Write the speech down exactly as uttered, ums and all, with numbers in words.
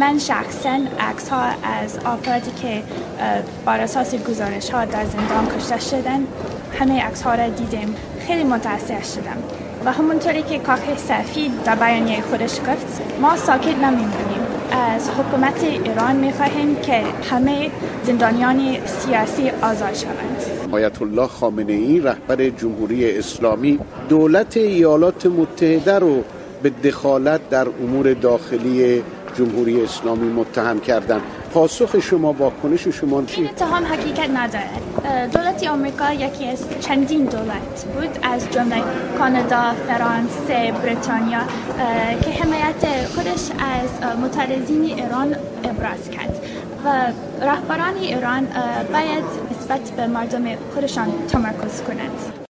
من شخصا عکس ها از افرادی که بر اساس گزارش ها در زندان کشته شدن، همه عکس ها را دیدیم، خیلی متاثر شدم و همونطوری که کاخ سفید در بیانیه خودش گفت، ما ساکت نمیمونیم. از حکومت ایران میخواهیم که همه زندانیان سیاسی آزاد شوند. آیت الله خامنه ای رهبر جمهوری اسلامی دولت ایالات متحده رو به دخالت در امور داخلی جمهوری اسلامی متهم کردن. پاسخ شما، واکنش شما چی؟ این اتهام حقیقت ندارد. دولت آمریکا یکی از چندین دولت بود، از جمله کانادا، فرانسه، بریتانیا، که حمایت خودش از معترضین ایران ابراز کرد و رهبران ایران باید نسبت به مردم خودشان تمرکز کنند.